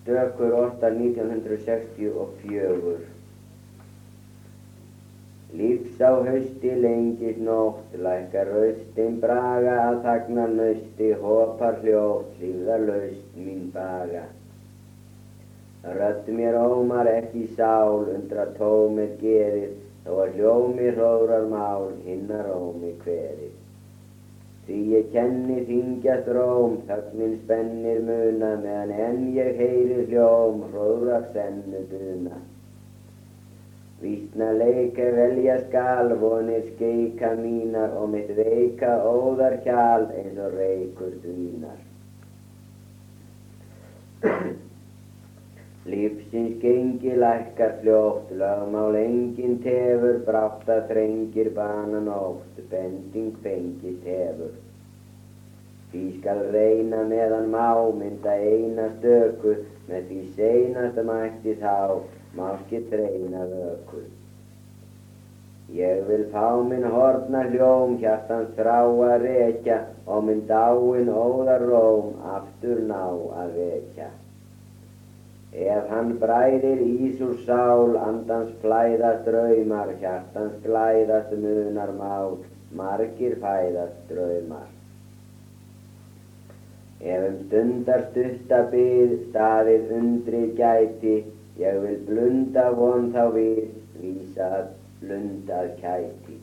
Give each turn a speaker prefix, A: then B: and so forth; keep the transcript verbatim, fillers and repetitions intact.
A: Stökur ortar nítján hundruð sextíu og fjögur. Lífs á hausti lengist nótt, lækkar raustin braga, að þagna nausti, hopar hljótt, hlífðar laust mín baga. Rödd mér ómar ekki sál, undra tómið gerir, þó að hljómi hróðrar mál, hinna rómi kverir. Því ég kenni þyngjast róm, þögnin spennir muna, meðan enn ég heyri hljóm, hróðrar sennu duna. Vísna leika velja skal, vonir skeika mínar, og mitt veika óðar hjal, eins og reykur dvínar. Lífsins gengi lækkar fljótt, lögmál enginn tefur, brátt að þrengir bana nótt, bending fengist hefur. Því skal reyna meðan má, mynda eina stöku, með því seinasta mætti þá, máski treyna vöku. Ég vil fá minn horfna hljóm, hjartans þrá að rekja, og minn dáin óðar róm, aftur ná að vekja. Ef hann bræðir ís úr sál, andans flæðast draumar, hjartans glæðast munar mál, margir fæðast draumar. Ef um stundar stutta bið, staðið undrið gæti, ég vil blunda von þá við, vísa að blundað kæti.